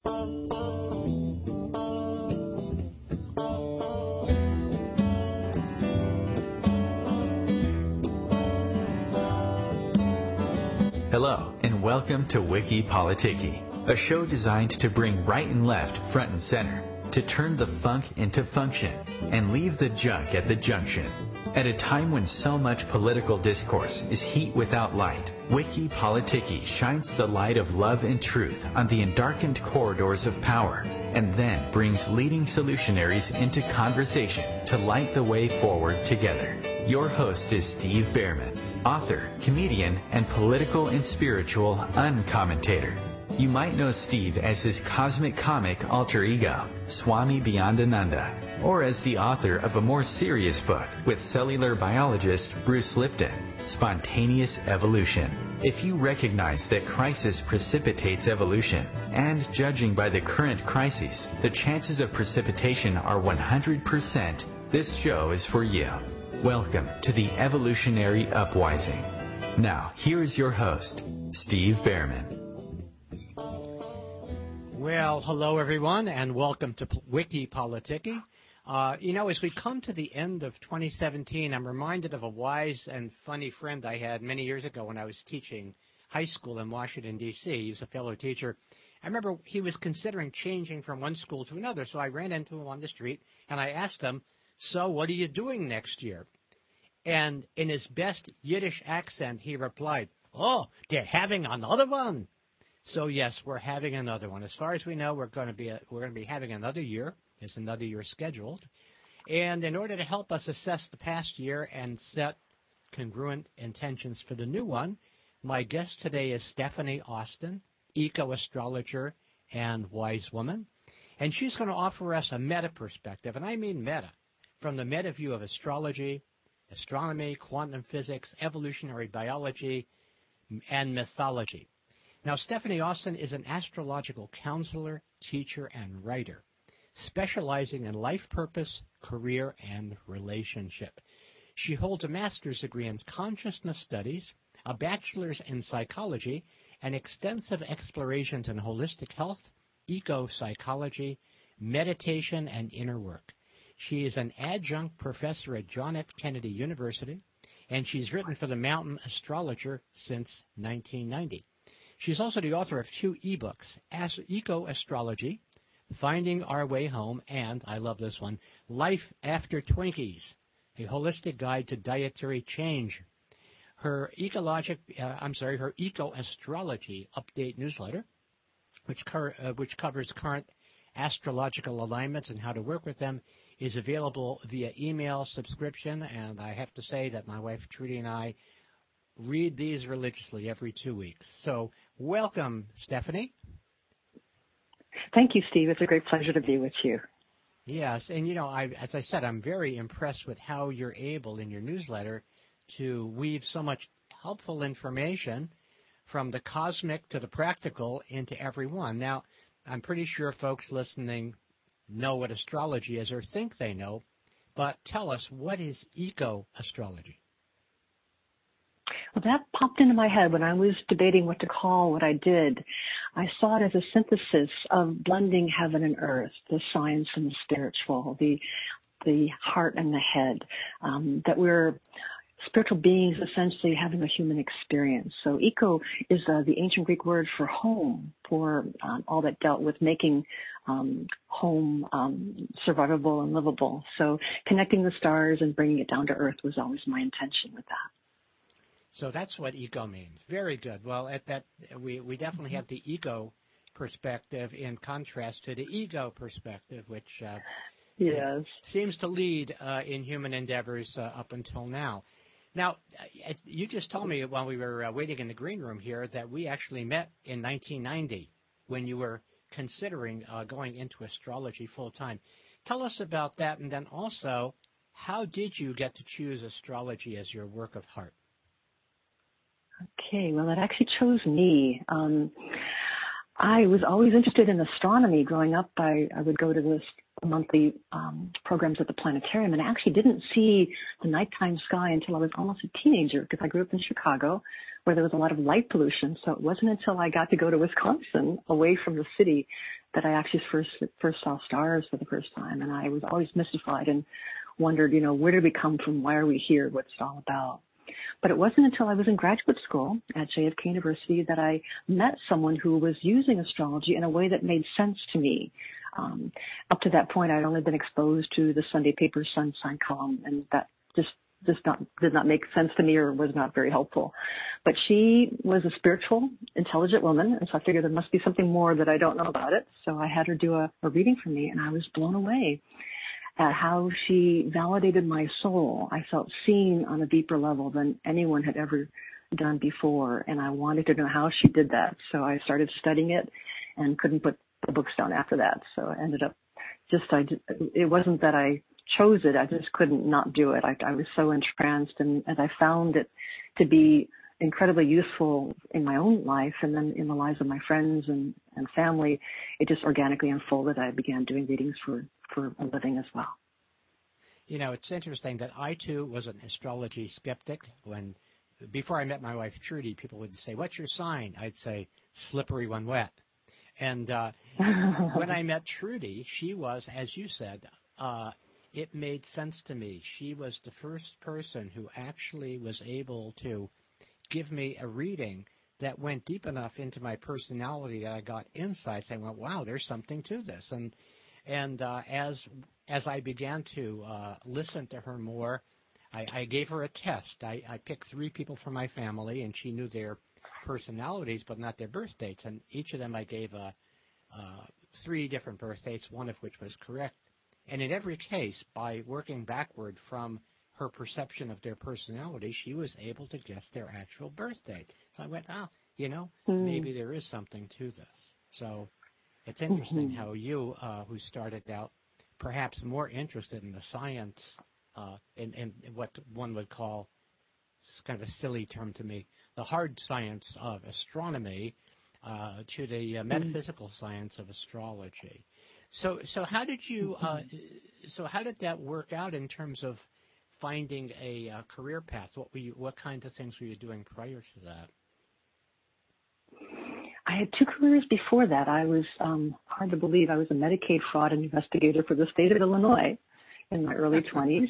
Hello, and welcome to Wiki Politiki, a show designed to bring right and left front and center, to turn the funk into function, and leave the junk at the junction. At a time when so much political discourse is heat without light, Wiki Politiki shines the light of love and truth on the endarkened corridors of power, and then brings leading solutionaries into conversation to light the way forward together. Your host is Steve Behrman, author, comedian, and political and spiritual uncommentator. You might know Steve as his cosmic comic alter ego, Swami Beyondananda, or as the author of a more serious book with cellular biologist Bruce Lipton, Spontaneous Evolution. If you recognize that crisis precipitates evolution, and judging by the current crises, the chances of precipitation are 100%, this show is for you. Welcome to the Evolutionary Upwising. Now, here is your host, Steve Behrman. Well, hello, everyone, and welcome to Wiki Politiki. As we come to the end of 2017, I'm reminded of a wise and funny friend I had many years ago when I was teaching high school in Washington, D.C. He's a fellow teacher. I remember he was considering changing from one school to another, so I ran into him on the street, and I asked him, "So what are you doing next year?" And in his best Yiddish accent, he replied, "Oh, they're having another one." So yes, we're having another one. As far as we know, we're going to be having another year. There's another year scheduled. And in order to help us assess the past year and set congruent intentions for the new one, my guest today is Stephanie Austin, eco-astrologer and wise woman. And she's going to offer us a meta perspective, and I mean meta, from the meta view of astrology, astronomy, quantum physics, evolutionary biology, and mythology. Now, Stephanie Austin is an astrological counselor, teacher, and writer, specializing in life purpose, career, and relationship. She holds a master's degree in consciousness studies, a bachelor's in psychology, and extensive explorations in holistic health, eco-psychology, meditation, and inner work. She is an adjunct professor at John F. Kennedy University, and she's written for the Mountain Astrologer since 1990. She's also the author of 2 ebooks, Eco-Astrology, Finding Our Way Home, and, I love this one, Life After Twinkies, a holistic guide to dietary change. Her eco-astrology update newsletter, which covers current astrological alignments and how to work with them, is available via email subscription, and I have to say that my wife Trudy and I read these religiously every 2 weeks. So welcome, Stephanie. Thank you, Steve. It's a great pleasure to be with you. Yes, and as I said, I'm very impressed with how you're able in your newsletter to weave so much helpful information from the cosmic to the practical into everyone. Now, I'm pretty sure folks listening know what astrology is or think they know, but tell us, what is eco-astrology? Well, that popped into my head when I was debating what to call what I did. I saw it as a synthesis of blending heaven and earth, the science and the spiritual, the heart and the head, that we're spiritual beings essentially having a human experience. So eco is the ancient Greek word for home, for all that dealt with making home survivable and livable. So connecting the stars and bringing it down to earth was always my intention with that. So that's what eco means. Very good. Well, at that we definitely have the eco perspective in contrast to the ego perspective, which yes, seems to lead in human endeavors up until now. Now, you just told me while we were waiting in the green room here that we actually met in 1990 when you were considering going into astrology full time. Tell us about that, and then also, how did you get to choose astrology as your work of heart? Okay, well, it actually chose me. I was always interested in astronomy. Growing up, I would go to the monthly programs at the planetarium, and I actually didn't see the nighttime sky until I was almost a teenager, because I grew up in Chicago, where there was a lot of light pollution. So it wasn't until I got to go to Wisconsin, away from the city, that I actually first saw stars for the first time. And I was always mystified and wondered, where did we come from? Why are we here? What's it all about? But it wasn't until I was in graduate school at JFK University that I met someone who was using astrology in a way that made sense to me. Up to that point, I'd only been exposed to the Sunday paper sun sign column, and that just did not make sense to me or was not very helpful. But she was a spiritual, intelligent woman, and so I figured there must be something more that I don't know about it. So I had her do a reading for me, and I was blown away at how she validated my soul. I felt seen on a deeper level than anyone had ever done before, and I wanted to know how she did that. So I started studying it and couldn't put the books down after that. So I ended up it wasn't that I chose it, I just couldn't not do it. I was so entranced, and I found it to be incredibly useful in my own life and then in the lives of my friends and family. It just organically unfolded. I began doing readings for a living as well. It's interesting that I, too, was an astrology skeptic. Before I met my wife, Trudy, people would say, "What's your sign?" I'd say, "Slippery when wet." And when I met Trudy, she was, as you said, it made sense to me. She was the first person who actually was able to give me a reading that went deep enough into my personality that I got insights. I went, wow, there's something to this. And as I began to listen to her more, I gave her a test. I picked 3 people from my family, and she knew their personalities but not their birth dates. And each of them I gave 3 different birth dates, one of which was correct. And in every case, by working backward from her perception of their personality, she was able to guess their actual birth date. So I went, maybe there is something to this. So it's interesting how you, who started out perhaps more interested in the science, in what one would call, it's kind of a silly term to me, the hard science of astronomy, to the metaphysical science of astrology. So how did you? So how did that work out in terms of finding a career path? What kinds of things were you doing prior to that? I had 2 careers before that. I was hard to believe. I was a Medicaid fraud investigator for the state of Illinois in my early 20s.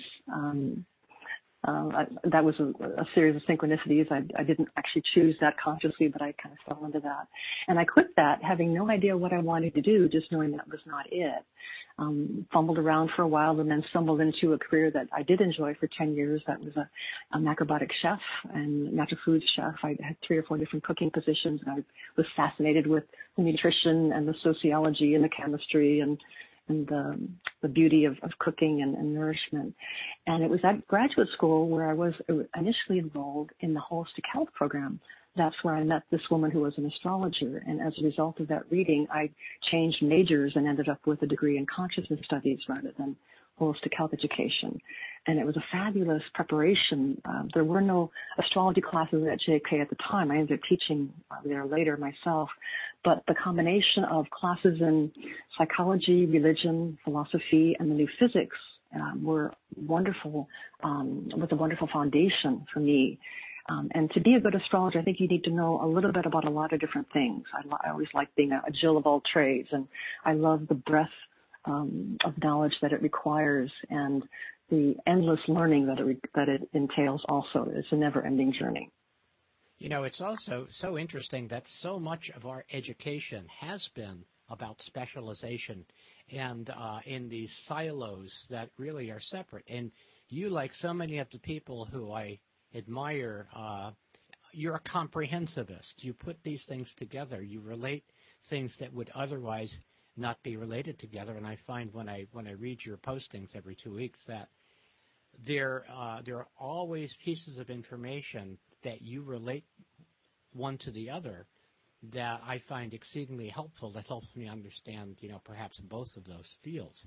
That was a series of synchronicities. I didn't actually choose that consciously, but I kind of fell into that. And I quit that, having no idea what I wanted to do, just knowing that was not it. Fumbled around for a while and then stumbled into a career that I did enjoy for 10 years. That was a macrobiotic chef and natural foods chef. I had 3 or 4 different cooking positions, and I was fascinated with the nutrition and the sociology and the chemistry and the beauty of cooking and nourishment. And it was at graduate school where I was initially enrolled in the holistic health program. That's where I met this woman who was an astrologer. And as a result of that reading, I changed majors and ended up with a degree in consciousness studies rather than holistic health education. And it was a fabulous preparation. There were no astrology classes at JFK at the time. I ended up teaching there later myself. But the combination of classes in psychology, religion, philosophy, and the new physics were wonderful, was a wonderful foundation for me. And to be a good astrologer, I think you need to know a little bit about a lot of different things. I always like being a Jill of all trades, and I love the breadth of knowledge that it requires and the endless learning that it entails also. It's a never-ending journey. It's also so interesting that so much of our education has been about specialization and in these silos that really are separate. And you, like so many of the people who I admire, you're a comprehensivist. You put these things together. You relate things that would otherwise not be related together. And I find when I read your postings every 2 weeks that there are always pieces of information that you relate one to the other that I find exceedingly helpful. That helps me understand, perhaps both of those fields.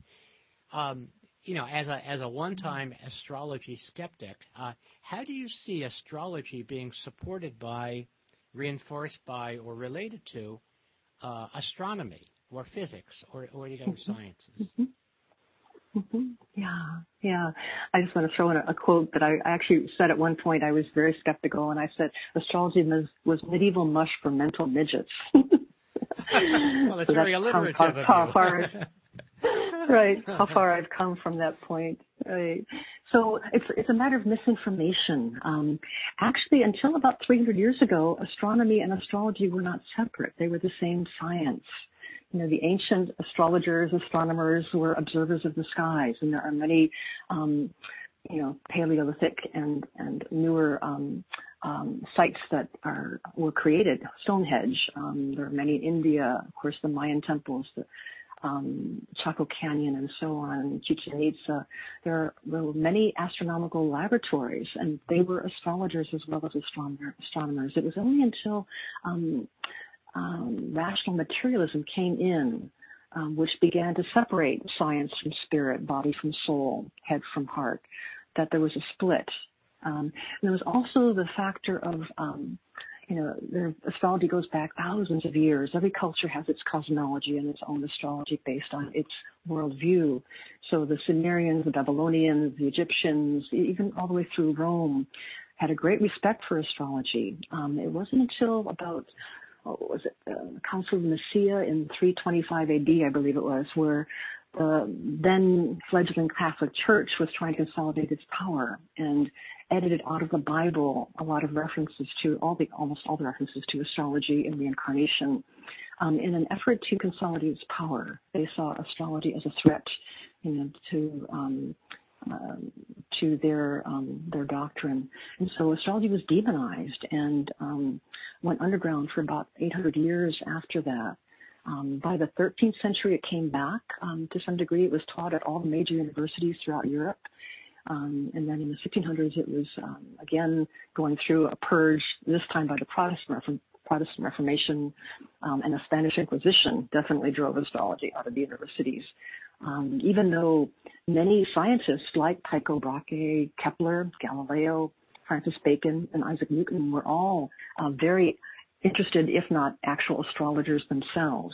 As a one-time astrology skeptic, how do you see astrology being supported by, reinforced by, or related to astronomy or physics or the other sciences? Yeah. I just want to throw in a quote that I actually said at one point. I was very skeptical, and I said astrology was medieval mush for mental midgets. Well, it's so very alliterative of you. Right, how far I've come from that point. Right. So it's a matter of misinformation. Actually, until about 300 years ago, astronomy and astrology were not separate. They were the same science. You know, the ancient astrologers, astronomers were observers of the skies, and there are many, Paleolithic and newer sites that were created. Stonehenge. There are many in India. Of course, the Mayan temples, the Chaco Canyon, and so on, Chichen Itza. There were many astronomical laboratories, and they were astrologers as well as astronomers. It was only until rational materialism came in, which began to separate science from spirit, body from soul, head from heart, that there was a split. And there was also the factor of astrology goes back thousands of years. Every culture has its cosmology and its own astrology based on its worldview. So the Sumerians, the Babylonians, the Egyptians, even all the way through Rome, had a great respect for astrology. It wasn't until about, the Council of Nicaea in 325 AD, I believe it was, where the then fledgling Catholic Church was trying to consolidate its power and edited out of the Bible a lot of references to almost all the references to astrology and reincarnation, in an effort to consolidate its power. They saw astrology as a threat, to their doctrine, and so astrology was demonized and went underground for about 800 years after that. By the 13th century, it came back to some degree. It was taught at all the major universities throughout Europe. And then in the 1600s, it was again going through a purge, this time by the Protestant Reformation, and the Spanish Inquisition definitely drove astrology out of the universities. Even though many scientists like Tycho Brahe, Kepler, Galileo, Francis Bacon, and Isaac Newton were all very interested, if not actual astrologers themselves.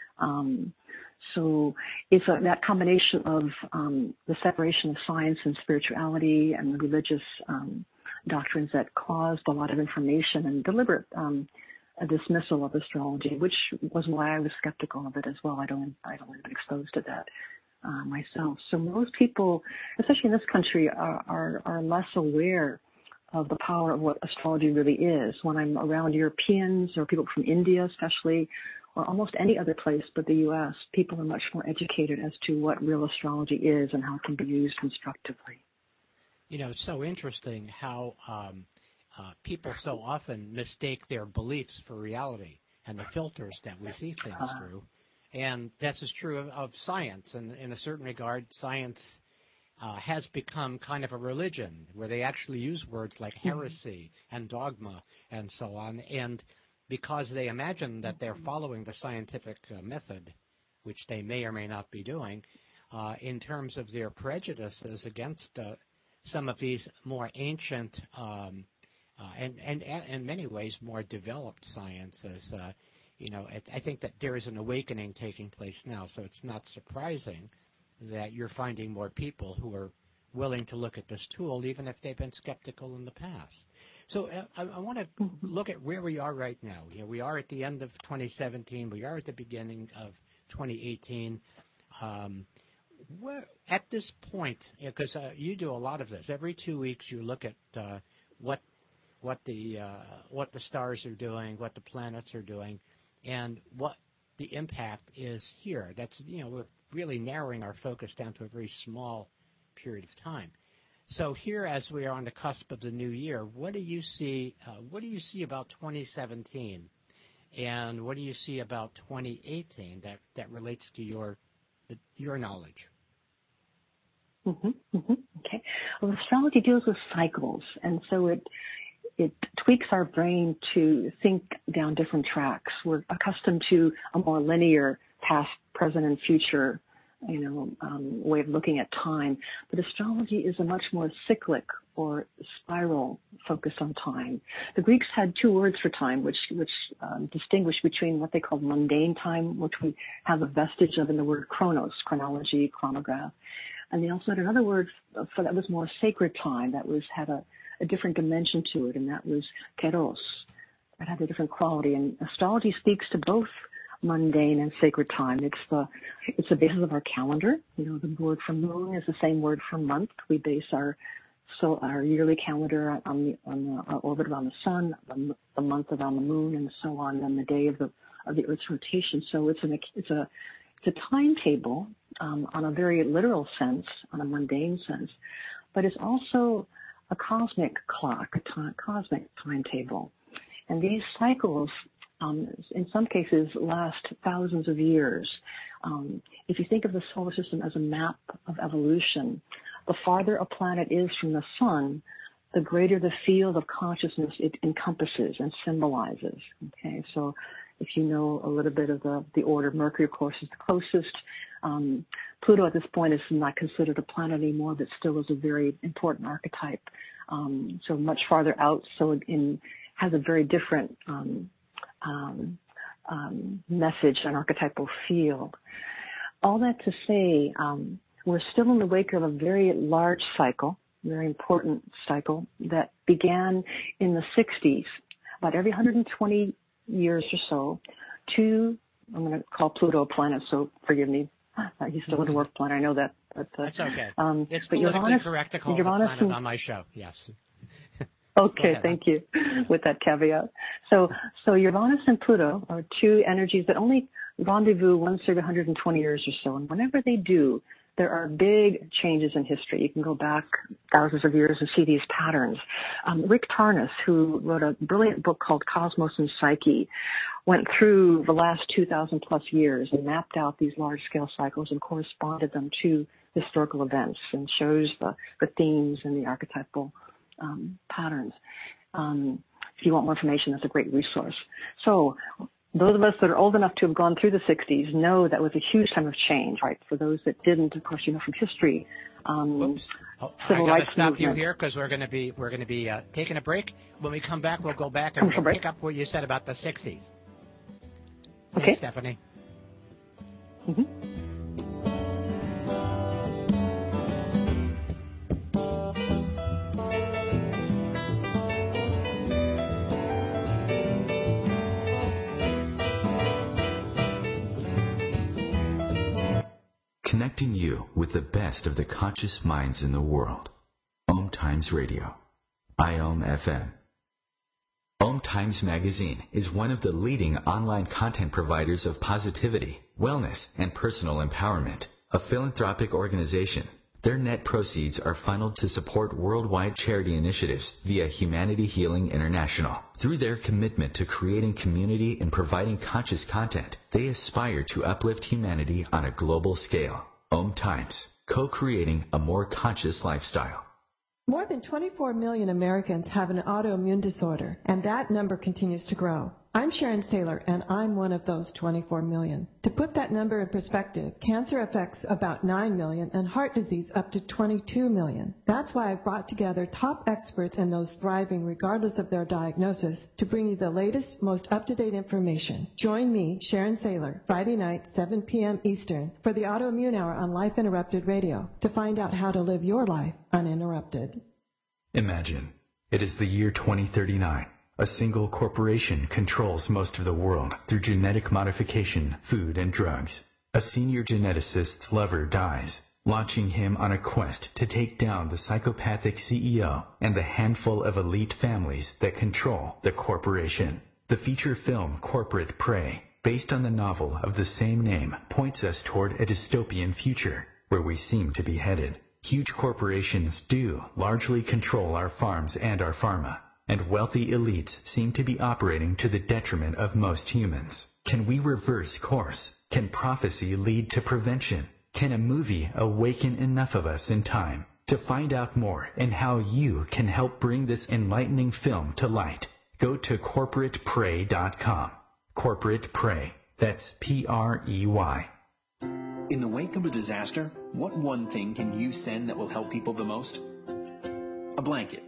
So it's that combination of the separation of science and spirituality and the religious doctrines that caused a lot of information and deliberate a dismissal of astrology, which was why I was skeptical of it as well. I don't have been exposed to that myself. So most people, especially in this country, are less aware of the power of what astrology really is. When I'm around Europeans or people from India especially, or almost any other place but the U.S., people are much more educated as to what real astrology is and how it can be used constructively. You know, it's so interesting how people so often mistake their beliefs for reality and the filters that we see things through. And that's as true of science. And in a certain regard, science has become kind of a religion where they actually use words like heresy and dogma and so on. And because they imagine that they're following the scientific method, which they may or may not be doing, in terms of their prejudices against some of these more ancient and in many ways more developed sciences. I think that there is an awakening taking place now, so it's not surprising that you're finding more people who are willing to look at this tool, even if they've been skeptical in the past. So I want to look at where we are right now. We are at the end of 2017. We are at the beginning of 2018. At this point, because you do a lot of this, every 2 weeks you look at what the stars are doing, what the planets are doing, and what the impact is here. That's we're really narrowing our focus down to a very small period of time. So here, as we are on the cusp of the new year, what do you see? What do you see about 2017, and what do you see about 2018 that relates to your knowledge? Okay. Well, astrology deals with cycles, and so it tweaks our brain to think down different tracks. We're accustomed to a more linear past, present, and future way of looking at time. But astrology is a much more cyclic or spiral focus on time. The Greeks had two words for time, which distinguish between what they called mundane time, which we have a vestige of in the word chronos, chronology, chronograph. And they also had another word for that was more sacred time, that had a different dimension to it, and that was kairos. That had a different quality. And astrology speaks to both mundane and sacred time. It's the basis of our calendar. The word for moon is the same word for month. We base our yearly calendar on the orbit around the sun, the month around the moon, and so on, and the day of the Earth's rotation. So it's a timetable on a very literal sense, on a mundane sense, but it's also a cosmic clock, a cosmic timetable. And these cycles, in some cases, last thousands of years. If you think of the solar system as a map of evolution, the farther a planet is from the sun, the greater the field of consciousness it encompasses and symbolizes. Okay, so if you know a little bit of the order, Mercury, of course, is the closest. Pluto at this point is not considered a planet anymore, but still is a very important archetype. So much farther out, so it has a very different message and archetypal field. All that to say, we're still in the wake of a very large cycle, very important cycle that began in the 60s, about every 120 years or so. I'm going to call Pluto a planet, so forgive me. He's still a dwarf planet. I know that. But, that's okay. but It's politically correct to call Uranus the planet on my show. Yes. Okay, thank you with that caveat. So Uranus and Pluto are two energies that only rendezvous once every 120 years or so. And whenever they do, there are big changes in history. You can go back thousands of years and see these patterns. Rick Tarnas, who wrote a brilliant book called Cosmos and Psyche, went through the last 2,000 plus years and mapped out these large-scale cycles and corresponded them to historical events and shows the themes and the archetypal patterns. If you want more information, that's a great resource. So those of us that are old enough to have gone through the 60s know that was a huge time of change, right? For those that didn't, of course, from history. Oops. I got to stop you here because we're going to be taking a break. When we come back, we'll go back and we'll pick up what you said about the 60s. Okay. Thanks, Stephanie. Mm-hmm. Connecting you with the best of the conscious minds in the world. Om Times Radio. IOM FM. Om Times Magazine is one of the leading online content providers of positivity, wellness, and personal empowerment. A philanthropic organization, their net proceeds are funneled to support worldwide charity initiatives via Humanity Healing International. Through their commitment to creating community and providing conscious content, they aspire to uplift humanity on a global scale. Om Times, co-creating a more conscious lifestyle. More than 24 million Americans have an autoimmune disorder, and that number continues to grow. I'm Sharon Saylor, and I'm one of those 24 million. To put that number in perspective, cancer affects about 9 million and heart disease up to 22 million. That's why I've brought together top experts and those thriving regardless of their diagnosis to bring you the latest, most up-to-date information. Join me, Sharon Saylor, Friday night, 7 p.m. Eastern, for the Autoimmune Hour on Life Interrupted Radio to find out how to live your life uninterrupted. Imagine, it is the year 2039. A single corporation controls most of the world through genetic modification, food, and drugs. A senior geneticist's lover dies, launching him on a quest to take down the psychopathic CEO and the handful of elite families that control the corporation. The feature film Corporate Prey, based on the novel of the same name, points us toward a dystopian future where we seem to be headed. Huge corporations do largely control our farms and our pharma. And wealthy elites seem to be operating to the detriment of most humans. Can we reverse course? Can prophecy lead to prevention? Can a movie awaken enough of us in time? To find out more and how you can help bring this enlightening film to light, go to corporateprey.com. Corporate Prey. That's P-R-E-Y. In the wake of a disaster, what one thing can you send that will help people the most? A blanket.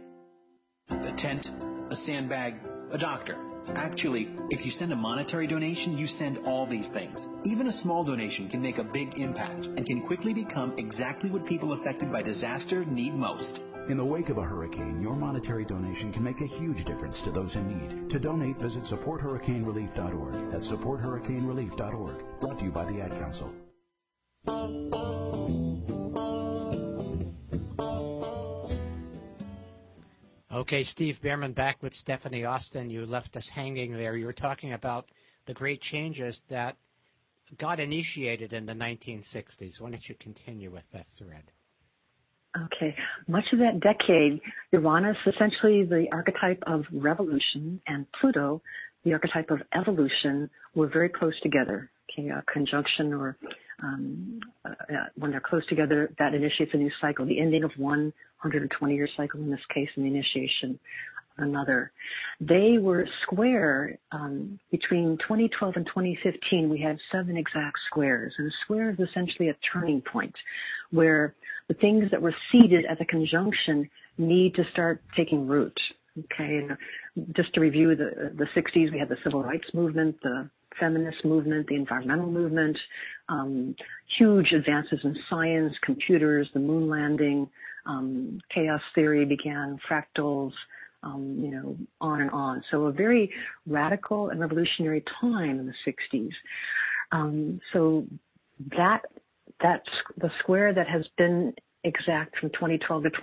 A tent, a sandbag, a doctor. Actually, if you send a monetary donation, you send all these things. Even a small donation can make a big impact and can quickly become exactly what people affected by disaster need most. In the wake of a hurricane, your monetary donation can make a huge difference to those in need. To donate, visit supporthurricanerelief.org. That's supporthurricanerelief.org. Brought to you by the Ad Council. Okay, Steve Bhaerman back with Stephanie Austin. You left us hanging there. You were talking about the great changes that got initiated in the 1960s. Why don't you continue with that thread? Okay. Much of that decade, Uranus, essentially the archetype of revolution, and Pluto, the archetype of evolution, were very close together. Okay, a conjunction or when they're close together, that initiates a new cycle, the ending of one 120-year cycle in this case, and the initiation of another. They were square between 2012 and 2015. We had 7 exact squares, and a square is essentially a turning point where the things that were seeded as a conjunction need to start taking root. Okay, and just to review the 60s, we had the civil rights movement, the feminist movement, the environmental movement, huge advances in science, computers, the moon landing, chaos theory began, fractals, on and on. So a very radical and revolutionary time in the 60s. So the square that has been exact from 2012 to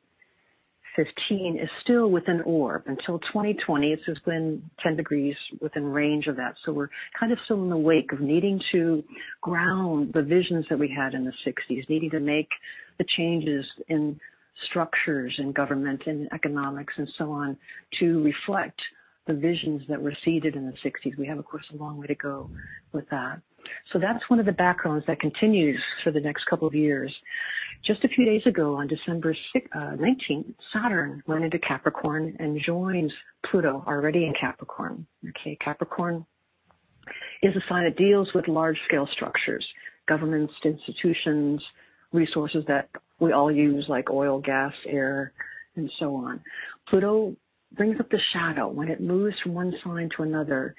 2015 is still within orb. Until 2020, it's just been 10 degrees within range of that. So we're kind of still in the wake of needing to ground the visions that we had in the 60s, needing to make the changes in structures in government and economics and so on to reflect the visions that were seeded in the 60s. We have, of course, a long way to go with that. So that's one of the backgrounds that continues for the next couple of years. Just a few days ago, on December 19th, Saturn went into Capricorn and joins Pluto, already in Capricorn. Okay, Capricorn is a sign that deals with large-scale structures, governments, institutions, resources that we all use, like oil, gas, air, and so on. Pluto brings up the shadow. When it moves from one sign to another,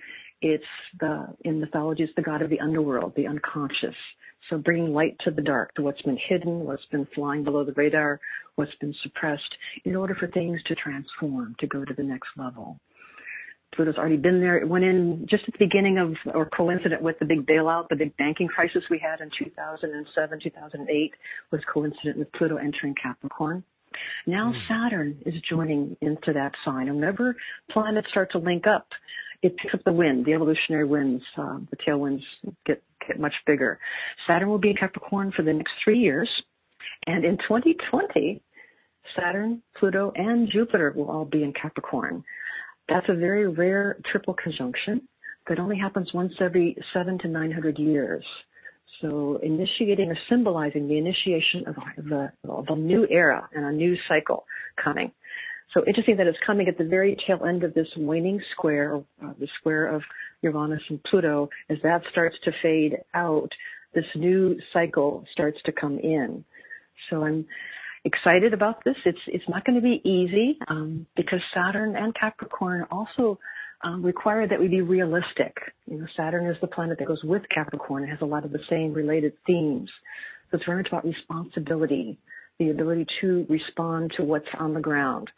in mythology, it's the god of the underworld, the unconscious. So bringing light to the dark, to what's been hidden, what's been flying below the radar, what's been suppressed, in order for things to transform, to go to the next level. Pluto's already been there. It went in just at the beginning of, or coincident with the big bailout, the big banking crisis we had in 2007, 2008, was coincident with Pluto entering Capricorn. Now Saturn is joining into that sign. And whenever planets start to link up, it picks up the wind, the evolutionary winds, the tailwinds get much bigger. Saturn will be in Capricorn for the next 3 years. And in 2020, Saturn, Pluto, and Jupiter will all be in Capricorn. That's a very rare triple conjunction that only happens once every 700 to 900 years. So initiating or symbolizing the initiation of a new era and a new cycle coming. So interesting that it's coming at the very tail end of this waning square, the square of Uranus and Pluto. As that starts to fade out, this new cycle starts to come in. So I'm excited about this. It's not going to be easy because Saturn and Capricorn also require that we be realistic. Saturn is the planet that goes with Capricorn. It has a lot of the same related themes. So it's very much about responsibility, the ability to respond to what's on the ground.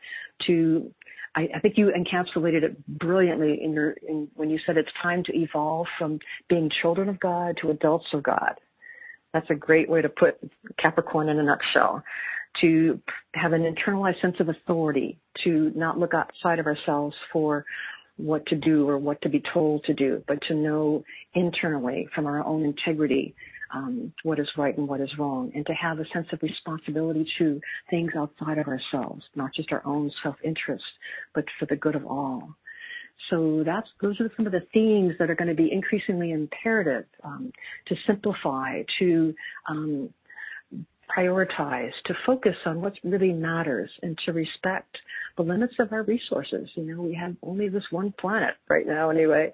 I think you encapsulated it brilliantly when you said it's time to evolve from being children of God to adults of God. That's a great way to put Capricorn in a nutshell. To have an internalized sense of authority, to not look outside of ourselves for what to do or what to be told to do, but to know internally from our own integrity what is right and what is wrong, and to have a sense of responsibility to things outside of ourselves, not just our own self-interest, but for the good of all. So those are some of the themes that are going to be increasingly imperative to simplify, to prioritize, to focus on what really matters, and to respect the limits of our resources. We have only this one planet right now anyway.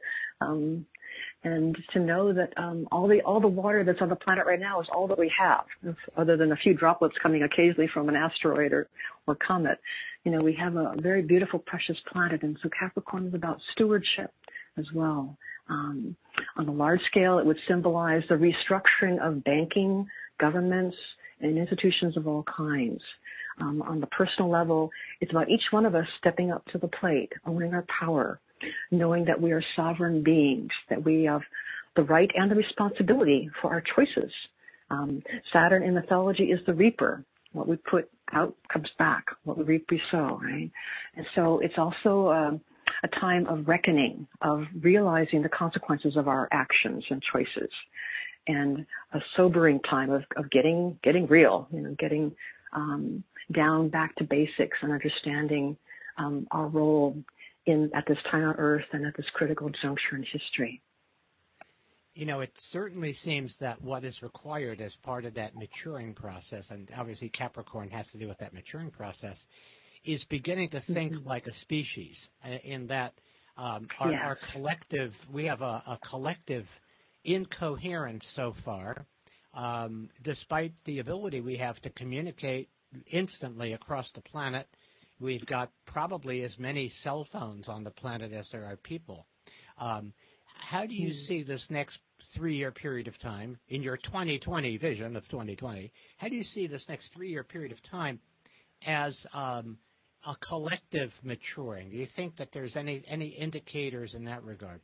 And to know that all the water that's on the planet right now is all that we have, other than a few droplets coming occasionally from an asteroid or comet. We have a very beautiful, precious planet, and so Capricorn is about stewardship as well. On a large scale, it would symbolize the restructuring of banking, governments, and institutions of all kinds. On the personal level, it's about each one of us stepping up to the plate, owning our power, knowing that we are sovereign beings, that we have the right and the responsibility for our choices. Saturn in mythology is the reaper. What we put out comes back. What we reap, we sow, right? And so it's also a time of reckoning, of realizing the consequences of our actions and choices, and a sobering time of getting real, getting down back to basics and understanding our role at this time on Earth and at this critical juncture in history. It certainly seems that what is required as part of that maturing process, and obviously Capricorn has to do with that maturing process, is beginning to think like a species, in that our collective, we have a collective incoherence so far, despite the ability we have to communicate instantly across the planet. We've got probably as many cell phones on the planet as there are people. How do you see this next 3-year period of time in your 2020 vision of 2020? How do you see this next 3-year period of time as a collective maturing? Do you think that there's any indicators in that regard?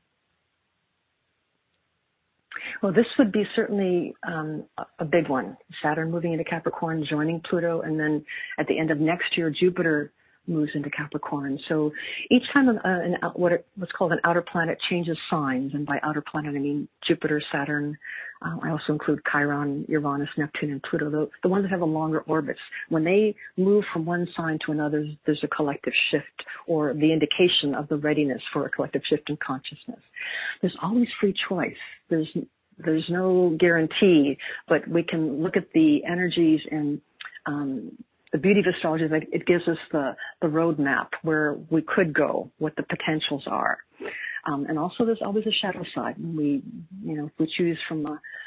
Well, this would be certainly a big one. Saturn moving into Capricorn, joining Pluto, and then at the end of next year, Jupiter moves into Capricorn. So each time what's called an outer planet changes signs, and by outer planet I mean Jupiter, Saturn. I also include Chiron, Uranus, Neptune, and Pluto, the ones that have the longer orbits. When they move from one sign to another, there's a collective shift, or the indication of the readiness for a collective shift in consciousness. There's always free choice. There's no guarantee, but we can look at the energies and the beauty of astrology is that it gives us the roadmap where we could go, what the potentials are. And also there's always a shadow side. If we choose from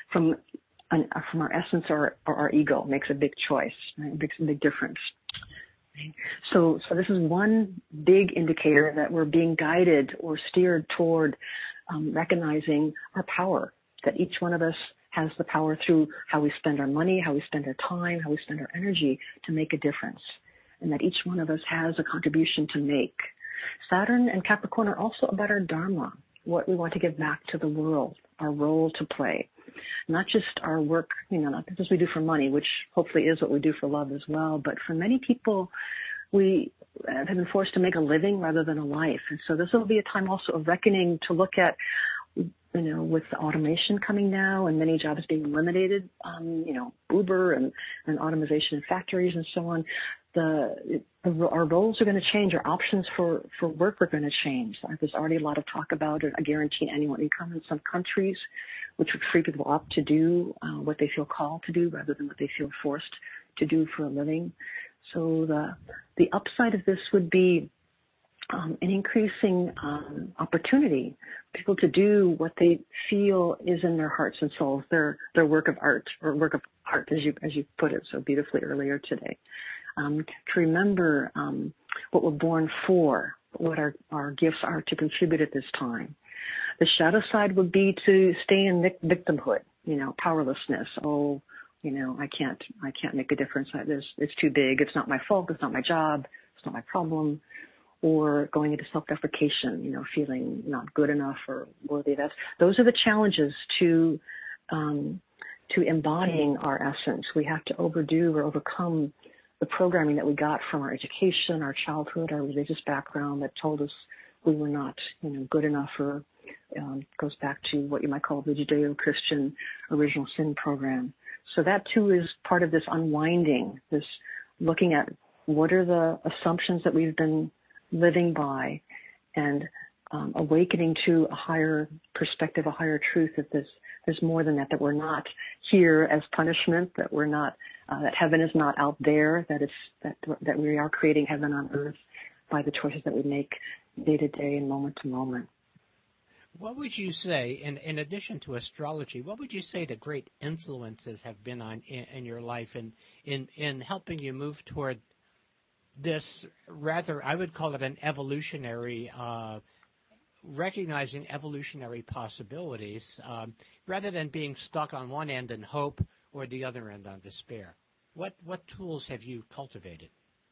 our essence or our ego, it makes a big choice, right? It makes a big difference. So this is one big indicator that we're being guided or steered toward recognizing our power, that each one of us has the power through how we spend our money, how we spend our time, how we spend our energy to make a difference, and that each one of us has a contribution to make. Saturn and Capricorn are also about our dharma, what we want to give back to the world, our role to play. Not just our work, not just we do for money, which hopefully is what we do for love as well, but for many people, we have been forced to make a living rather than a life. And so this will be a time also of reckoning to look at, with the automation coming now and many jobs being eliminated, Uber and automation in factories and so on, our roles are going to change. Our options for work are going to change. There's already a lot of talk about a guaranteed annual income in some countries, which would free people up to do what they feel called to do rather than what they feel forced to do for a living. So the upside of this would be an increasing opportunity for people to do what they feel is in their hearts and souls, their work of art, or work of art, as you put it so beautifully earlier today. To remember what we're born for, what our gifts are to contribute at this time. The shadow side would be to stay in victimhood, powerlessness. I can't make a difference. It's too big. It's not my fault. It's not my job. It's not my problem. Or going into self-deprecation, feeling not good enough or worthy. Those are the challenges to embodying our essence. We have to overdo or overcome the programming that we got from our education, our childhood, our religious background that told us we were not, good enough, or goes back to what you might call the Judeo-Christian original sin program. So that too is part of this unwinding, this looking at what are the assumptions that we've been living by, and awakening to a higher perspective, a higher truth, that there's more than that we're not here as punishment, that we're not, that heaven is not out there, that we are creating heaven on earth by the choices that we make day to day and moment to moment. What would you say, in addition to astrology, what would you say the great influences have been in your life in helping you move toward this rather, I would call it an evolutionary, recognizing evolutionary possibilities, rather than being stuck on one end in hope or the other end on despair? What tools have you cultivated?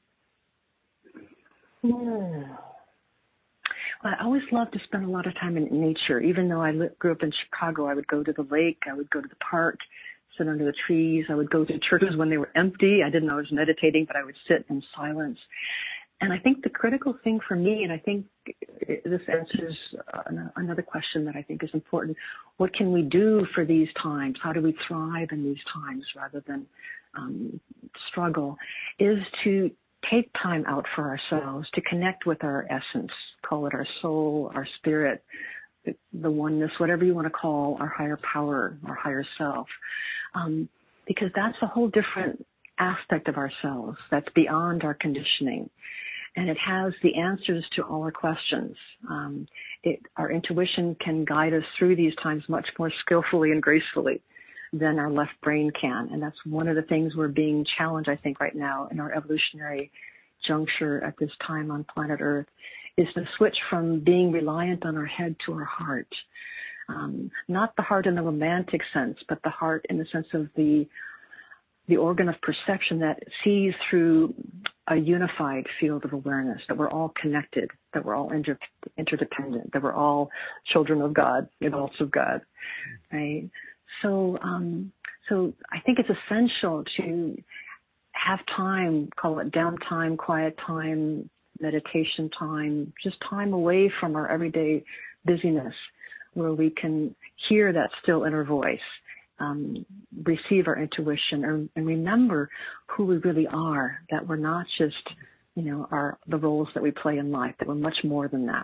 Well, I always loved to spend a lot of time in nature. Even though I grew up in Chicago, I would go to the lake, I would go to the park, sit under the trees. I would go to churches when they were empty. I didn't know I was meditating, but I would sit in silence. And I think the critical thing for me, and I think this answers another question that I think is important, what can we do for these times? How do we thrive in these times rather than struggle, is to take time out for ourselves to connect with our essence, call it our soul, our spirit, the oneness, whatever you want to call our higher power, our higher self, because that's a whole different aspect of ourselves that's beyond our conditioning. And it has the answers to all our questions. Our intuition can guide us through these times much more skillfully and gracefully than our left brain can. And that's one of the things we're being challenged, I think, right now in our evolutionary juncture at this time on planet Earth, is to switch from being reliant on our head to our heart. Not the heart in the romantic sense, but the heart in the sense of the organ of perception that sees through a unified field of awareness, that we're all connected, that we're all interdependent, that we're all children of God, adults of God, right? So I think it's essential to have time, call it downtime, quiet time, meditation time, just time away from our everyday busyness, where we can hear that still inner voice, receive our intuition, and remember who we really are, that we're not just, the roles that we play in life, that we're much more than that.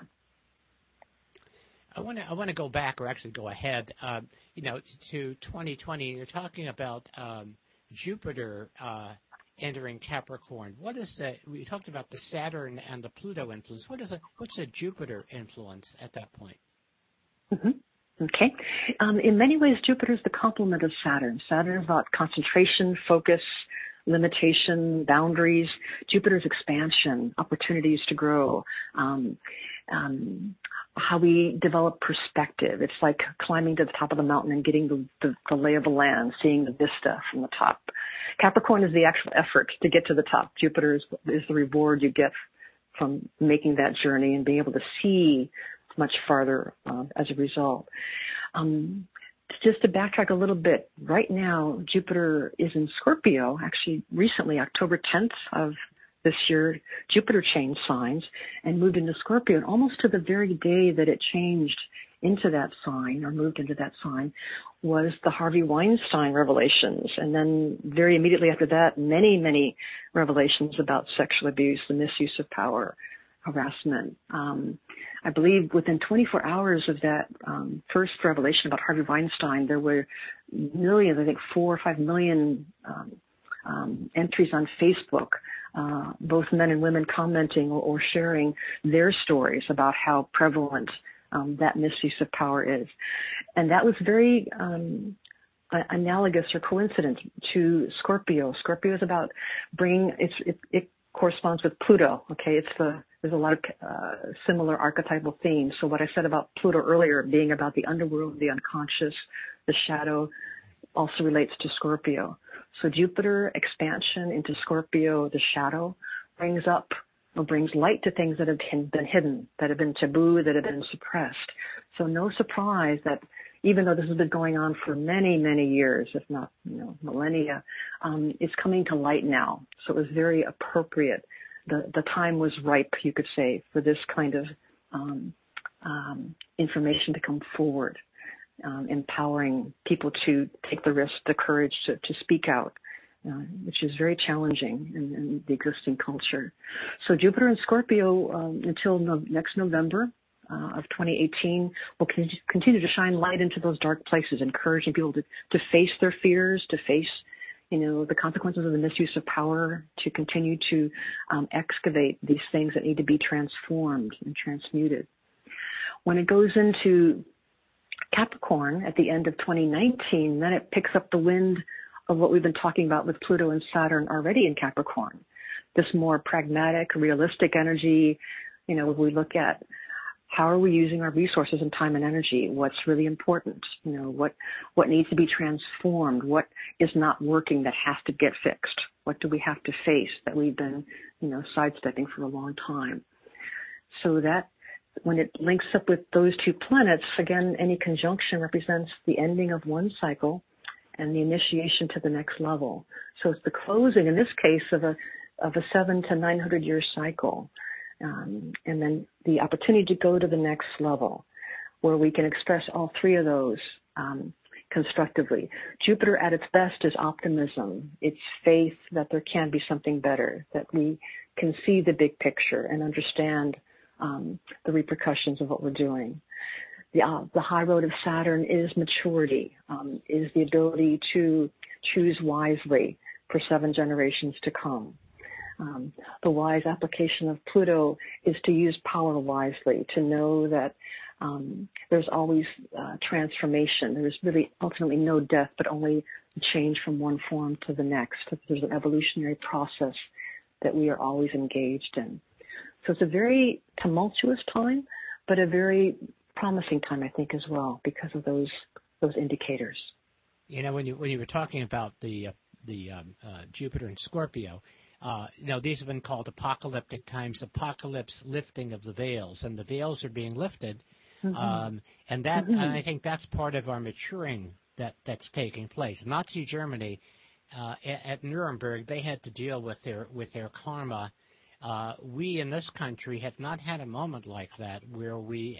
I want to go back, or actually go ahead, to 2020. You're talking about Jupiter entering Capricorn. We talked about the Saturn and the Pluto influence. What's a Jupiter influence at that point? Mm-hmm. Okay. In many ways, Jupiter is the complement of Saturn. Saturn is about concentration, focus, limitation, boundaries. Jupiter's expansion, opportunities to grow, how we develop perspective. It's like climbing to the top of the mountain and getting the lay of the land, seeing the vista from the top. Capricorn is the actual effort to get to the top. Jupiter is the reward you get from making that journey and being able to see much farther as a result. Just to backtrack a little bit, right now Jupiter is in Scorpio. Actually, recently, October 10th of this year, Jupiter changed signs and moved into Scorpio. And almost to the very day that it changed into that sign, or moved into that sign, was the Harvey Weinstein revelations. And then very immediately after that, many, many revelations about sexual abuse, the misuse of power, harassment. I believe within 24 hours of that first revelation about Harvey Weinstein, there were millions, I think 4 or 5 million entries on Facebook, both men and women commenting or sharing their stories about how prevalent that misuse of power is. And that was very analogous or coincident to Scorpio. Scorpio is about it corresponds with Pluto. Okay, there's a lot of similar archetypal themes. So what I said about Pluto earlier being about the underworld, the unconscious, the shadow, also relates to Scorpio. So Jupiter expansion into Scorpio, the shadow, brings light to things that have been hidden, that have been taboo, that have been suppressed. So no surprise that even though this has been going on for many, many years, if not, millennia, it's coming to light now. So it was very appropriate. The time was ripe, you could say, for this kind of information to come forward, empowering people to take the risk, the courage to speak out, which is very challenging in the existing culture. So Jupiter in Scorpio until next November of 2018 will continue to shine light into those dark places, encouraging people to face their fears, to face the consequences of the misuse of power, to continue to excavate these things that need to be transformed and transmuted. When it goes into Capricorn at the end of 2019, then it picks up the wind of what we've been talking about with Pluto and Saturn already in Capricorn. This more pragmatic, realistic energy, we look at How are we using our resources and time and energy? What's really important? What needs to be transformed? What is not working that has to get fixed? What do we have to face that we've been, sidestepping for a long time? So that when it links up with those two planets, again, any conjunction represents the ending of one cycle and the initiation to the next level. So it's the closing, in this case, of a 700 to 900 year cycle. And then the opportunity to go to the next level where we can express all three of those constructively. Jupiter at its best is optimism. It's faith that there can be something better, that we can see the big picture and understand the repercussions of what we're doing. The high road of Saturn is maturity, is the ability to choose wisely for 7 generations to come. The wise application of Pluto is to use power wisely, to know that there's always transformation. There's really ultimately no death, but only change from one form to the next. There's an evolutionary process that we are always engaged in. So it's a very tumultuous time, but a very promising time, I think, as well, because of those indicators. When you were talking about the Jupiter and Scorpio, these have been called apocalyptic times, apocalypse, lifting of the veils, and the veils are being lifted. Mm-hmm. And I think that's part of our maturing that's taking place. Nazi Germany, at Nuremberg, they had to deal with their karma. We in this country have not had a moment like that where we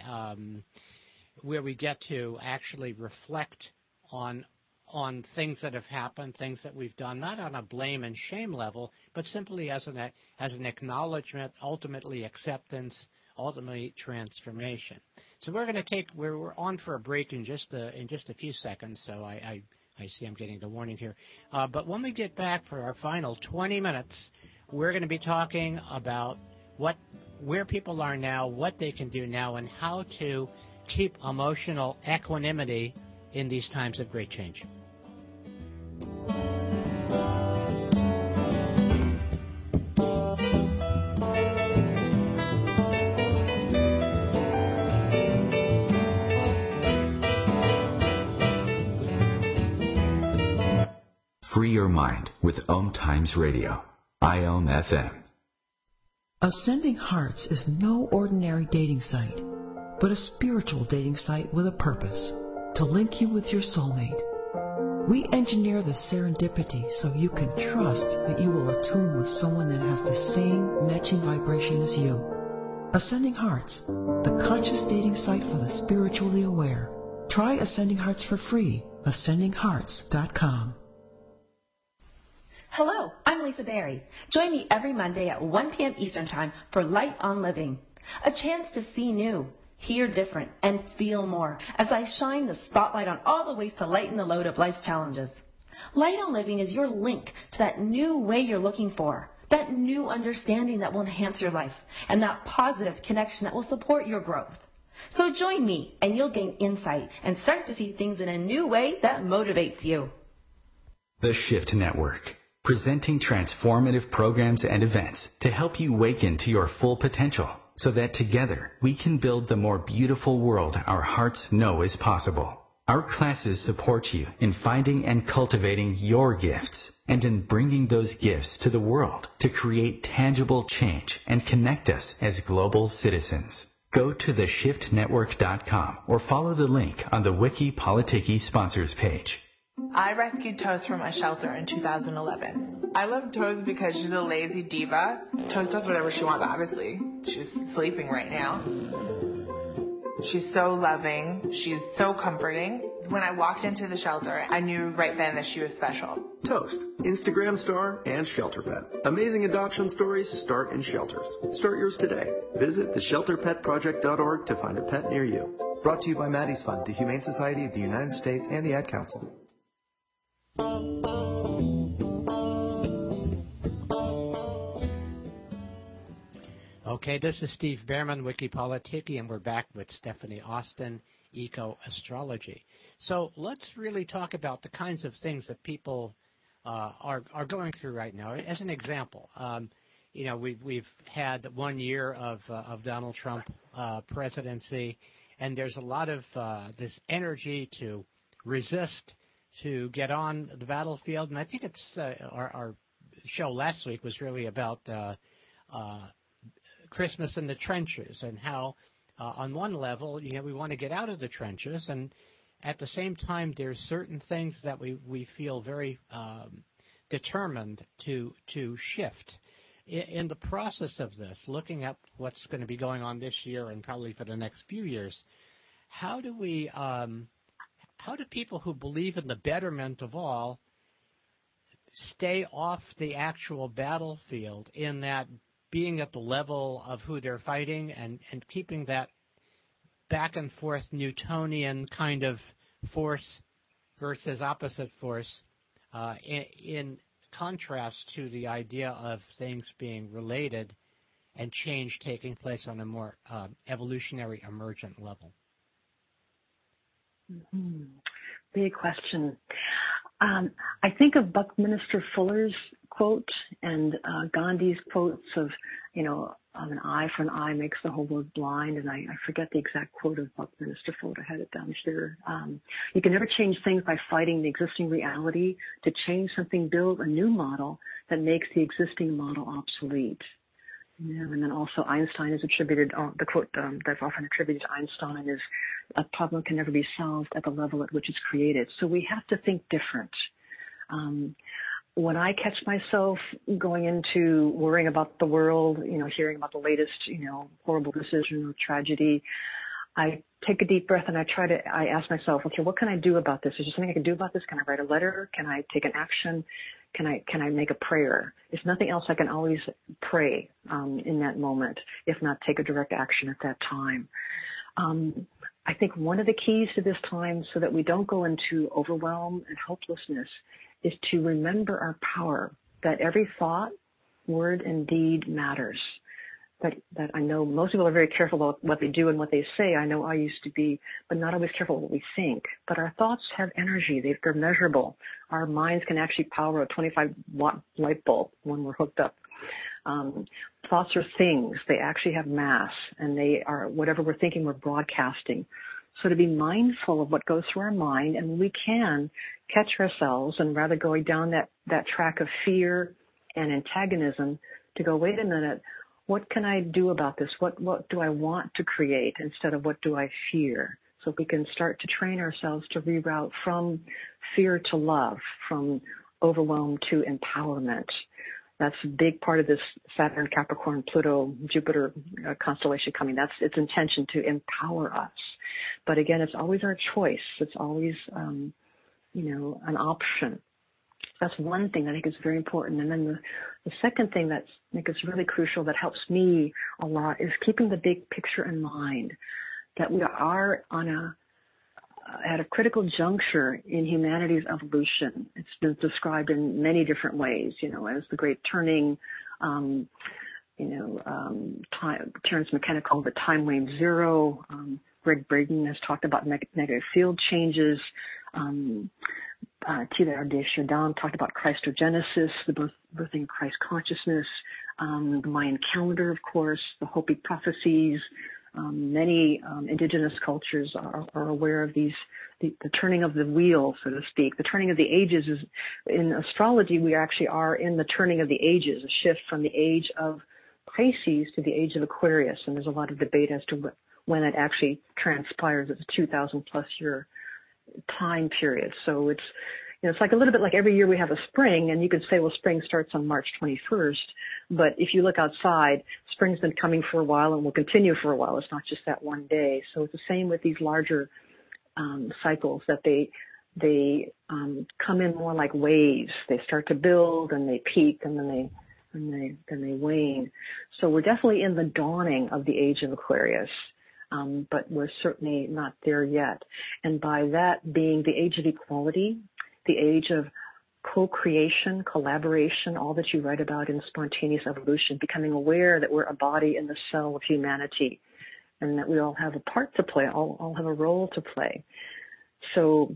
get to actually reflect on things that have happened, things that we've done, not on a blame and shame level, but simply as an acknowledgement, ultimately acceptance, ultimately transformation. So we're on for a break in just a few seconds. So I see I'm getting the warning here. But when we get back for our final 20 minutes, we're going to be talking about where people are now, what they can do now, and how to keep emotional equanimity in these times of great change. Free your mind with Om Times Radio. IOM FM. Ascending Hearts is no ordinary dating site, but a spiritual dating site with a purpose, to link you with your soulmate. We engineer the serendipity so you can trust that you will attune with someone that has the same matching vibration as you. Ascending Hearts, the conscious dating site for the spiritually aware. Try Ascending Hearts for free. AscendingHearts.com. Hello, I'm Lisa Berry. Join me every Monday at 1 p.m. Eastern Time for Light on Living, a chance to see new, hear different, and feel more as I shine the spotlight on all the ways to lighten the load of life's challenges. Light on Living is your link to that new way you're looking for, that new understanding that will enhance your life, and that positive connection that will support your growth. So join me, and you'll gain insight and start to see things in a new way that motivates you. The Shift Network, presenting transformative programs and events to help you awaken to your full potential so that together we can build the more beautiful world our hearts know is possible. Our classes support you in finding and cultivating your gifts and in bringing those gifts to the world to create tangible change and connect us as global citizens. Go to theshiftnetwork.com or follow the link on the Wiki Politiki sponsors page. I rescued Toast from a shelter in 2011. I love Toast because she's a lazy diva. Toast does whatever she wants, obviously. She's sleeping right now. She's so loving. She's so comforting. When I walked into the shelter, I knew right then that she was special. Toast, Instagram star and shelter pet. Amazing adoption stories start in shelters. Start yours today. Visit theshelterpetproject.org to find a pet near you. Brought to you by Maddie's Fund, the Humane Society of the United States, and the Ad Council. Okay, this is Steve Behrman, Wiki Politiki, and we're back with Stephanie Austin, Eco Astrology. So let's really talk about the kinds of things that people are going through right now. As an example, we've had 1 year of Donald Trump presidency, and there's a lot of this energy to resist, to get on the battlefield. And I think it's our show last week was really about Christmas in the trenches, and how on one level, we want to get out of the trenches, and at the same time, there's certain things that we feel very determined to shift. In the process of this, looking at what's going to be going on this year and probably for the next few years, how do people who believe in the betterment of all stay off the actual battlefield, in that being at the level of who they're fighting and keeping that back and forth Newtonian kind of force versus opposite force in contrast to the idea of things being related and change taking place on a more evolutionary emergent level? Mm-hmm. Big question. I think of Buckminster Fuller's quote and Gandhi's quotes of, an eye for an eye makes the whole world blind. And I forget the exact quote of Buckminster Fuller. I had it down here. You can never change things by fighting the existing reality. To change something, build a new model that makes the existing model obsolete. And then also Einstein is attributed, the quote that's often attributed to Einstein is, a problem can never be solved at the level at which it's created. So we have to think different. When I catch myself going into worrying about the world, hearing about the latest, horrible decision or tragedy, I take a deep breath and I ask myself, okay, what can I do about this? Is there something I can do about this? Can I write a letter? Can I take an action? Can I make a prayer? If nothing else, I can always pray in that moment, if not take a direct action at that time. I think one of the keys to this time, so that we don't go into overwhelm and hopelessness, is to remember our power, that every thought, word, and deed matters. That I know most people are very careful about what they do and what they say. I know I used to be, but not always careful what we think. But our thoughts have energy. They're measurable. Our minds can actually power a 25-watt light bulb when we're hooked up. Thoughts are things. They actually have mass, and they are whatever we're thinking, we're broadcasting. So to be mindful of what goes through our mind, and we can catch ourselves, and rather going down that track of fear and antagonism, to go, wait a minute, what can I do about this? What do I want to create instead of what do I fear? So if we can start to train ourselves to reroute from fear to love, from overwhelm to empowerment. That's a big part of this Saturn, Capricorn, Pluto, Jupiter constellation coming. That's its intention, to empower us. But again, it's always our choice. It's always, an option. That's one thing that I think is very important. And then the second thing that I think is really crucial, that helps me a lot, is keeping the big picture in mind, that we are at a critical juncture in humanity's evolution. It's been described in many different ways, as the great turning, Terence McKenna called it time wave zero. Greg Braden has talked about negative field changes. Teilhard de Chardin talked about Christogenesis, the birthing of Christ consciousness, the Mayan calendar, of course, the Hopi prophecies. Many indigenous cultures are aware of the turning of the wheel, so to speak. The turning of the ages is, in astrology, we actually are in the turning of the ages, a shift from the age of Pisces to the age of Aquarius. And there's a lot of debate as to when it actually transpires. It's a 2,000 plus year time period. So it's like a little bit like every year we have a spring, and you could say, well, spring starts on March 21st. But if you look outside, spring's been coming for a while and will continue for a while. It's not just that one day. So it's the same with these larger cycles, that they come in more like waves. They start to build and they peak, and then they wane. So we're definitely in the dawning of the age of Aquarius. But we're certainly not there yet. And by that being the age of equality, the age of co-creation, collaboration, all that you write about in Spontaneous Evolution, becoming aware that we're a body in the cell of humanity, and that we all have a part to play, all have a role to play. So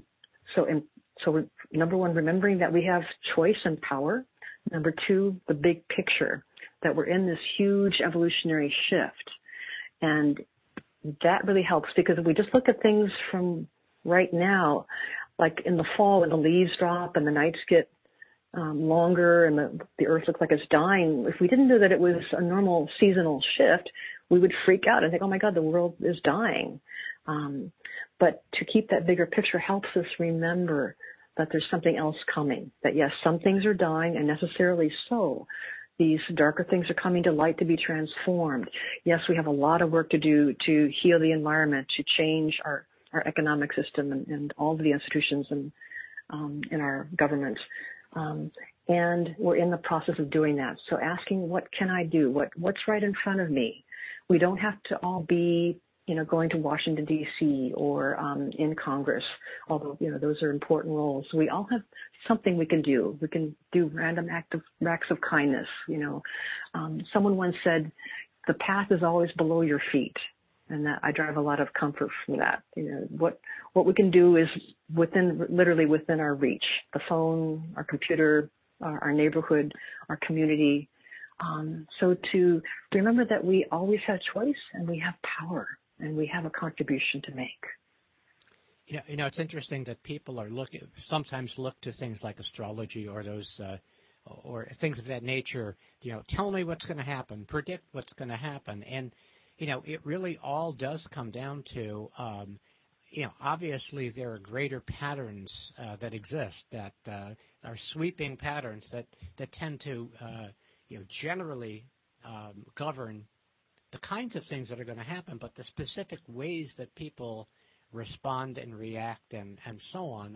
number one, remembering that we have choice and power. Number two, the big picture, that we're in this huge evolutionary shift. And that really helps, because if we just look at things from right now, like in the fall when the leaves drop and the nights get longer and the earth looks like it's dying, if we didn't know that it was a normal seasonal shift, we would freak out and think, oh my God, the world is dying. But to keep that bigger picture helps us remember that there's something else coming, that yes, some things are dying, and necessarily so. These darker things are coming to light to be transformed. Yes, we have a lot of work to do to heal the environment, to change our economic system and all of the institutions in our government. And we're in the process of doing that. So asking, what can I do? What's right in front of me? We don't have to all be, going to Washington, D.C. or in Congress, although, those are important roles. We all have something we can do. We can do random acts of kindness. Someone once said, the path is always below your feet. And that I derive a lot of comfort from that. What we can do is literally within our reach. The phone, our computer, our neighborhood, our community. So to remember that we always have choice and we have power and we have a contribution to make. It's interesting that people sometimes look to things like astrology or those or things of that nature. Tell me what's going to happen, predict what's going to happen, and it really all does come down to, obviously there are greater patterns that exist that are sweeping patterns that tend to, generally govern the kinds of things that are going to happen, but the specific ways that people respond and react and so on,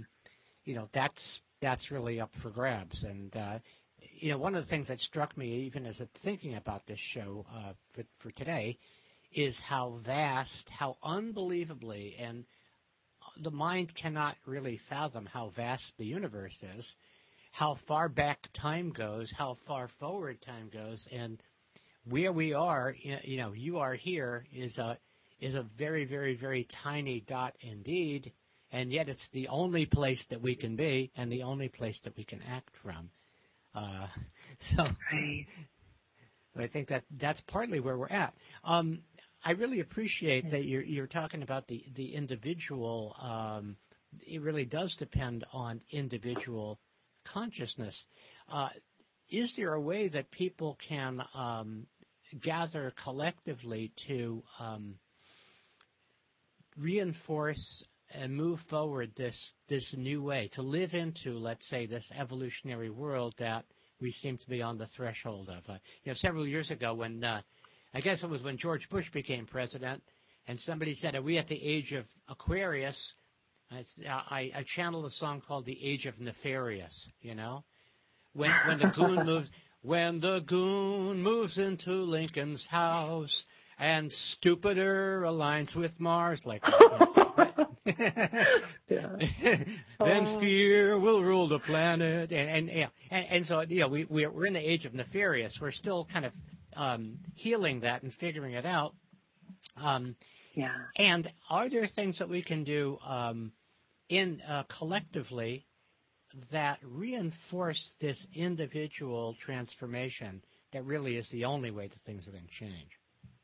that's really up for grabs. And one of the things that struck me, even as thinking about this show for today, is how vast, how unbelievably, and the mind cannot really fathom how vast the universe is, how far back time goes, how far forward time goes, and where we are, you are here is a very, very, very tiny dot indeed, and yet it's the only place that we can be and the only place that we can act from. So I think that's partly where we're at. I really appreciate that you're talking about the individual. It really does depend on individual consciousness. Is there a way that people can gather collectively to reinforce and move forward this new way, to live into, let's say, this evolutionary world that we seem to be on the threshold of? Several years ago when, I guess it was when George Bush became president, and somebody said, are we at the age of Aquarius? I channeled a song called The Age of Nefarious, When the goon moves into Lincoln's house and Stupider aligns with Mars, like that. Then fear will rule the planet, and so we're in the age of Nefarious. We're still kind of healing that and figuring it out. And are there things that we can do collectively that reinforce this individual transformation that really is the only way that things are going to change?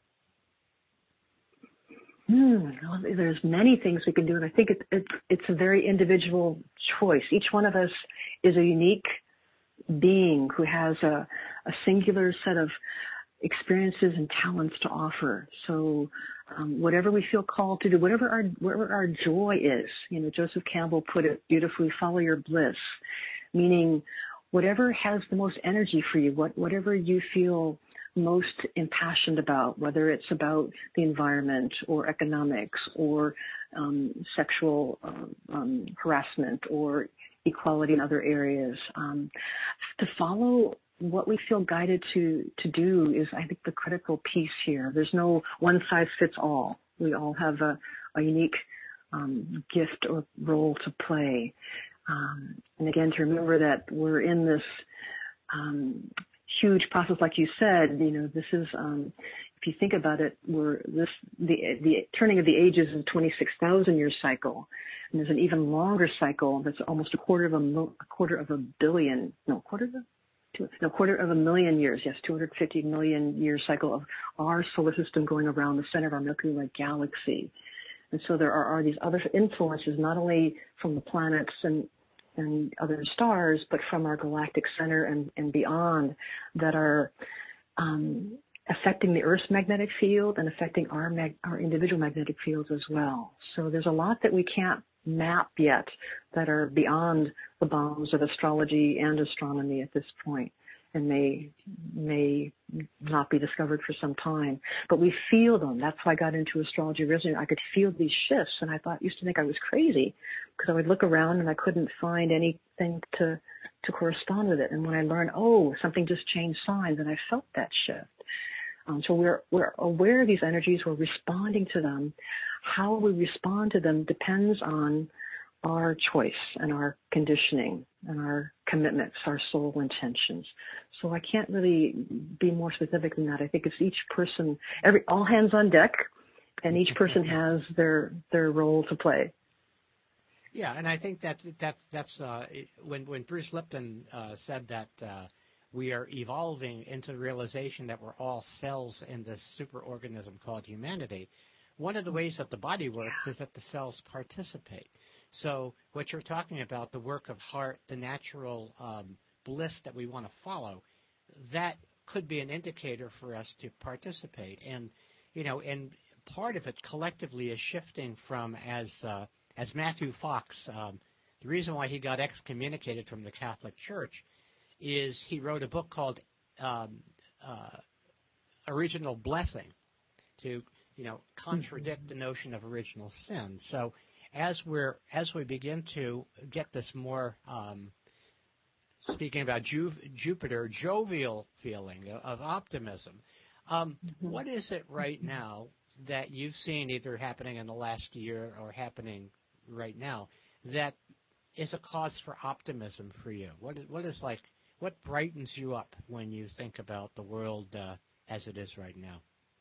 Well, there's many things we can do, and I think it's a very individual choice. Each one of us is a unique being who has a singular set of experiences and talents to offer. So whatever we feel called to do, whatever our joy is, Joseph Campbell put it beautifully, follow your bliss, meaning whatever has the most energy for you, whatever you feel most impassioned about, whether it's about the environment or economics or sexual harassment or equality in other areas. To follow what we feel guided to do is, I think, the critical piece here. There's no one size fits all. We all have a unique gift or role to play. And again, to remember that we're in this huge process, like you said. This is, if you think about it, the turning of the ages is a 26,000-year cycle, and there's an even longer cycle that's almost a quarter of a billion. No, a quarter of a million years, yes, 250 million year cycle of our solar system going around the center of our Milky Way galaxy. And so there are these other influences, not only from the planets and other stars, but from our galactic center and beyond, that are affecting the Earth's magnetic field and affecting our individual magnetic fields as well. So there's a lot that we can't map yet that are beyond the bounds of astrology and astronomy at this point, and may not be discovered for some time. But we feel them. That's why I got into astrology originally. I could feel these shifts, and I used to think I was crazy because I would look around and I couldn't find anything to correspond with it. And when I learned, something just changed signs, and I felt that shift. So we're aware of these energies. We're responding to them. How we respond to them depends on our choice and our conditioning and our commitments, our soul intentions. So I can't really be more specific than that. I think it's each person, all hands on deck, and each person has their role to play. Yeah, and I think that's when Bruce Lipton said that we are evolving into the realization that we're all cells in this superorganism called humanity. One of the ways that the body works is that the cells participate. So what you're talking about, the work of heart, the natural bliss that we want to follow, that could be an indicator for us to participate. And, and part of it collectively is shifting from, as Matthew Fox, the reason why he got excommunicated from the Catholic Church is he wrote a book called Original Blessing to, contradict the notion of original sin. So as we begin to get this more, speaking about Jupiter, jovial feeling of optimism, what is it right now that you've seen either happening in the last year or happening right now that is a cause for optimism for you? What brightens you up when you think about the world as it is right now?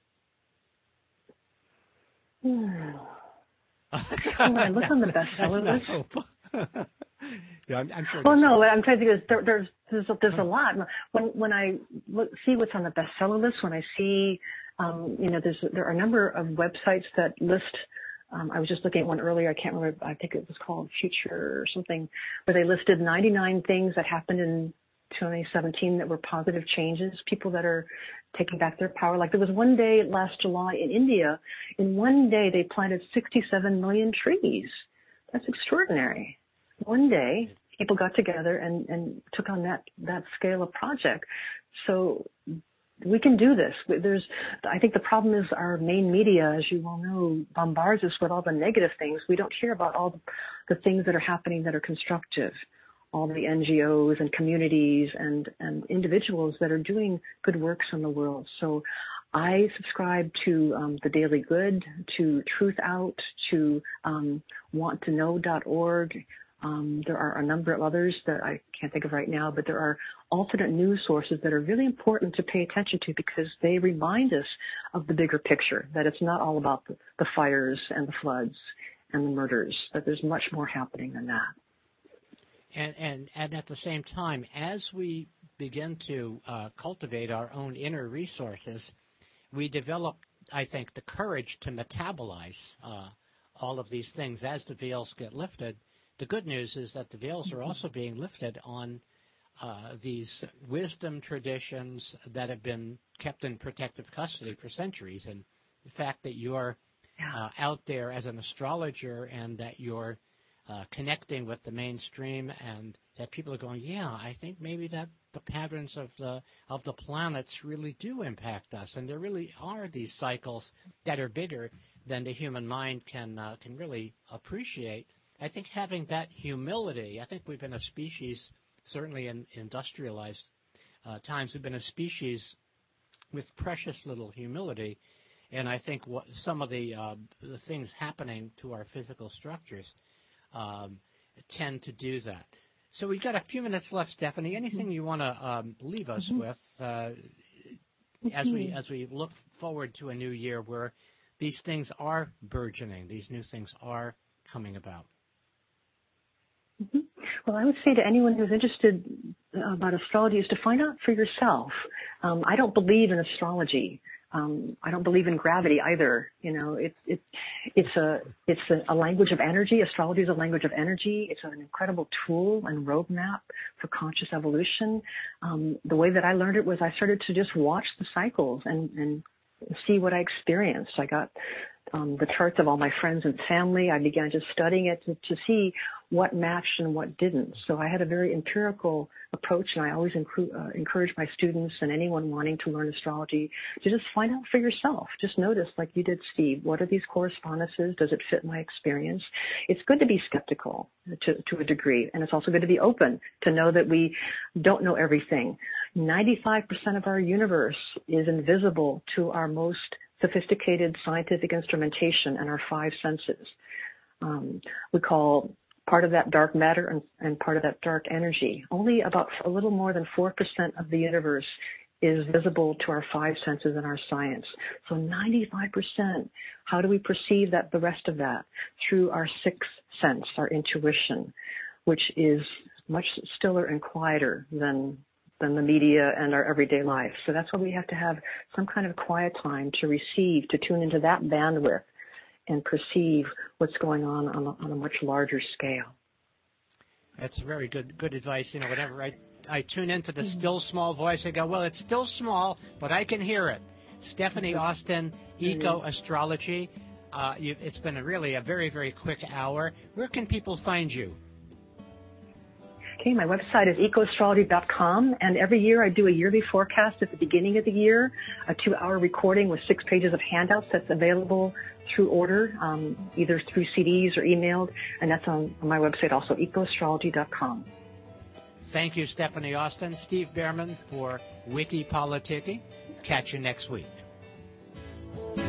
When I look on the bestseller list. Yeah, I'm sure. Well, no, what I'm trying to think is there's a lot. When I see what's on the bestseller list, when I see, there are a number of websites that list. I was just looking at one earlier. I can't remember. I think it was called Future or something, where they listed 99 things that happened in 2017 that were positive changes, people that are taking back their power. Like there was one day last July in India, in one day they planted 67 million trees. That's extraordinary. One day people got together and took on that scale of project. So we can do this. I think the problem is our main media, as you well know, bombards us with all the negative things. We don't hear about all the things that are happening that are constructive. All the NGOs and communities and individuals that are doing good works in the world. So I subscribe to the Daily Good, to Truth Out, to wanttoknow.org. There are a number of others that I can't think of right now, but there are alternate news sources that are really important to pay attention to because they remind us of the bigger picture, that it's not all about the fires and the floods and the murders, that there's much more happening than that. And at the same time, as we begin to cultivate our own inner resources, we develop, I think, the courage to metabolize all of these things as the veils get lifted. The good news is that the veils are also being lifted on these wisdom traditions that have been kept in protective custody for centuries. And the fact that you're out there as an astrologer and that you're connecting with the mainstream and that people are going, I think maybe that the patterns of the planets really do impact us. And there really are these cycles that are bigger than the human mind can really appreciate. I think having that humility, I think we've been a species, certainly in industrialized times, we've been a species with precious little humility. And I think some of the things happening to our physical structures tend to do that. So we've got a few minutes left, Stephanie. Anything you want to leave us with as we look forward to a new year where these things are burgeoning, these new things are coming about? Well, I would say to anyone who's interested about astrology is to find out for yourself. I don't believe in astrology. I don't believe in gravity either. It's a language of energy. Astrology is a language of energy. It's an incredible tool and roadmap for conscious evolution. The way that I learned it was I started to just watch the cycles and see what I experienced. I got the charts of all my friends and family. I began just studying it to see what matched and what didn't. So I had a very empirical approach, and I always encourage my students and anyone wanting to learn astrology to just find out for yourself. Just notice, like you did, Steve, what are these correspondences? Does it fit my experience? It's good to be skeptical to a degree, and it's also good to be open to know that we don't know everything. 95% of our universe is invisible to our most sophisticated scientific instrumentation and our five senses. We call part of that dark matter and part of that dark energy. Only about a little more than 4% of the universe is visible to our five senses and our science. So 95%, how do we perceive that, the rest of that? Through our sixth sense, our intuition, which is much stiller and quieter than the media and our everyday life. So that's why we have to have some kind of quiet time to receive, to tune into that bandwidth and perceive what's going on a much larger scale. That's very good advice. Whenever I tune into the still small voice, I go, well, it's still small, but I can hear it. Stephanie Austin, Eco Astrology. It's been really a very, very quick hour. Where can people find you? Okay, my website is ecoastrology.com, and every year I do a yearly forecast at the beginning of the year, a 2-hour recording with 6 pages of handouts that's available through order, either through CDs or emailed, and that's on my website also, ecoastrology.com. Thank you, Stephanie Austin. Steve Behrman for Wiki Politiki. Catch you next week.